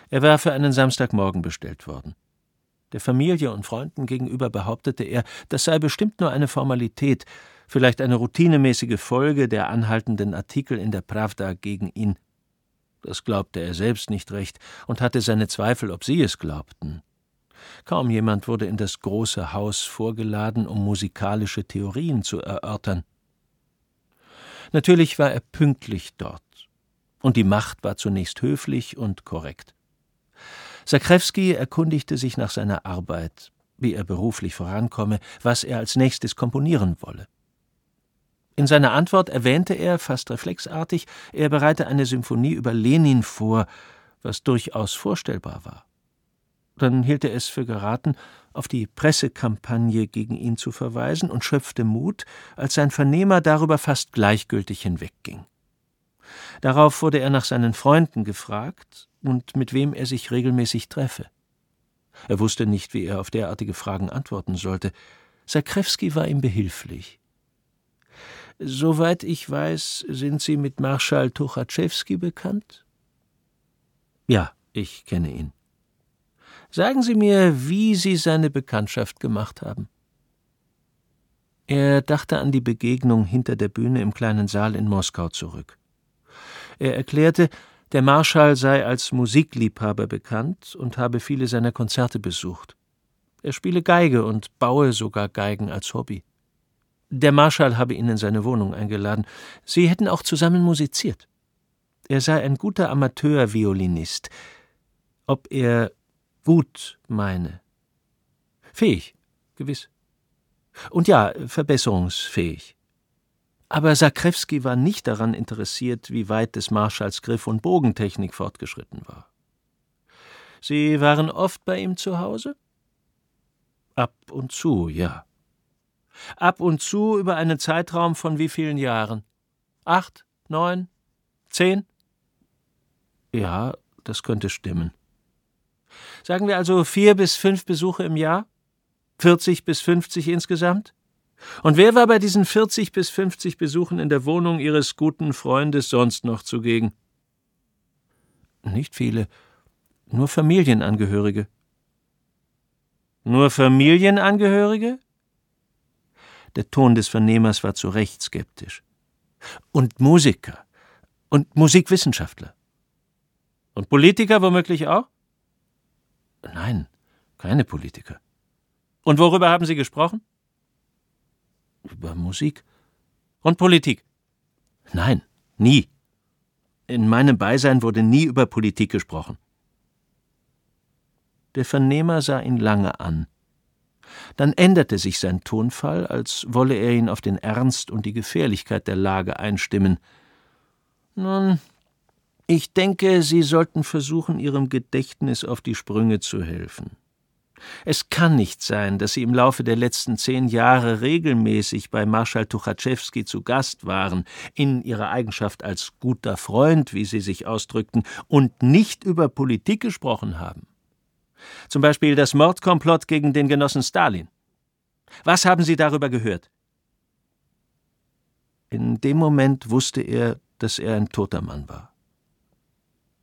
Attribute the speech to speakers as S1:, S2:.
S1: Er war für einen Samstagmorgen bestellt worden. Der Familie und Freunden gegenüber behauptete er, das sei bestimmt nur eine Formalität, vielleicht eine routinemäßige Folge der anhaltenden Artikel in der Prawda gegen ihn. Das glaubte er selbst nicht recht und hatte seine Zweifel, ob sie es glaubten. Kaum jemand wurde in das große Haus vorgeladen, um musikalische Theorien zu erörtern. Natürlich war er pünktlich dort, und die Macht war zunächst höflich und korrekt. Zakrewski erkundigte sich nach seiner Arbeit, wie er beruflich vorankomme, was er als nächstes komponieren wolle. In seiner Antwort erwähnte er, fast reflexartig, er bereite eine Symphonie über Lenin vor, was durchaus vorstellbar war. Dann hielt er es für geraten, auf die Pressekampagne gegen ihn zu verweisen und schöpfte Mut, als sein Vernehmer darüber fast gleichgültig hinwegging. Darauf wurde er nach seinen Freunden gefragt und mit wem er sich regelmäßig treffe. Er wusste nicht, wie er auf derartige Fragen antworten sollte. Zakrewski war ihm behilflich. »Soweit ich weiß, sind Sie mit Marschall Tuchatschewski bekannt?« »Ja, ich kenne ihn.« »Sagen Sie mir, wie Sie seine Bekanntschaft gemacht haben.« Er dachte an die Begegnung hinter der Bühne im kleinen Saal in Moskau zurück. Er erklärte, der Marschall sei als Musikliebhaber bekannt und habe viele seiner Konzerte besucht. Er spiele Geige und baue sogar Geigen als Hobby. Der Marschall habe ihn in seine Wohnung eingeladen. Sie hätten auch zusammen musiziert. Er sei ein guter Amateurviolinist. Ob er gut meine? Fähig, gewiss. Und ja, verbesserungsfähig. Aber Zakrewski war nicht daran interessiert, wie weit des Marschalls Griff- und Bogentechnik fortgeschritten war. »Sie waren oft bei ihm zu Hause?« »Ab und zu, ja.« »Ab und zu über einen Zeitraum von wie vielen Jahren? 8, 9, 10?« »Ja, das könnte stimmen.« »Sagen wir also 4 bis 5 Besuche im Jahr? 40 bis 50 insgesamt? Und wer war bei diesen 40 bis 50 Besuchen in der Wohnung Ihres guten Freundes sonst noch zugegen?« »Nicht viele, nur Familienangehörige.« »Nur Familienangehörige?« Der Ton des Vernehmers war zu Recht skeptisch. »Und Musiker und Musikwissenschaftler.« »Und Politiker womöglich auch?« »Nein, keine Politiker.« »Und worüber haben Sie gesprochen?« »Über Musik.« »Und Politik?« »Nein, nie. In meinem Beisein wurde nie über Politik gesprochen.« Der Vernehmer sah ihn lange an. Dann änderte sich sein Tonfall, als wolle er ihn auf den Ernst und die Gefährlichkeit der Lage einstimmen. »Nun, ich denke, Sie sollten versuchen, Ihrem Gedächtnis auf die Sprünge zu helfen. Es kann nicht sein, dass Sie im Laufe der letzten 10 Jahre regelmäßig bei Marschall Tuchatschewski zu Gast waren, in Ihrer Eigenschaft als guter Freund, wie Sie sich ausdrückten, und nicht über Politik gesprochen haben. Zum Beispiel das Mordkomplott gegen den Genossen Stalin. Was haben Sie darüber gehört?« In dem Moment wusste er, dass er ein toter Mann war.